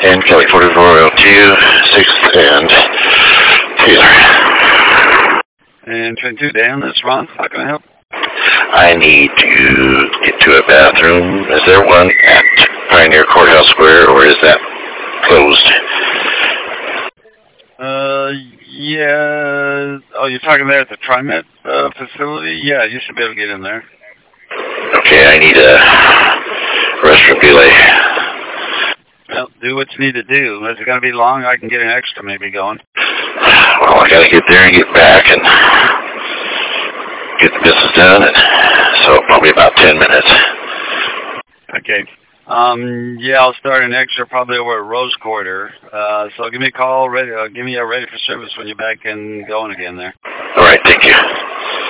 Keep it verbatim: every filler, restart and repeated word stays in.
and Kelly forty-four oh two, sixth and Taylor. And twenty-two, Dan, that's Ron. How can I help? I need to get to a bathroom. Is there one at Pioneer Courthouse Square, or is that closed? Uh, yeah. Oh, you're talking there at the TriMet uh, facility? Yeah, you should be able to get in there. Okay, I need a restroom delay. Well, do what you need to do. If it's going to be long, I can get an extra maybe going. Well, I got to get there and get back and get the business done, and so probably about ten minutes. Okay. Um, yeah, I'll start an extra probably over at Rose Quarter. Uh, so give me a call, ready. Uh, give me a ready for service when you're back and going again there. All right, thank you.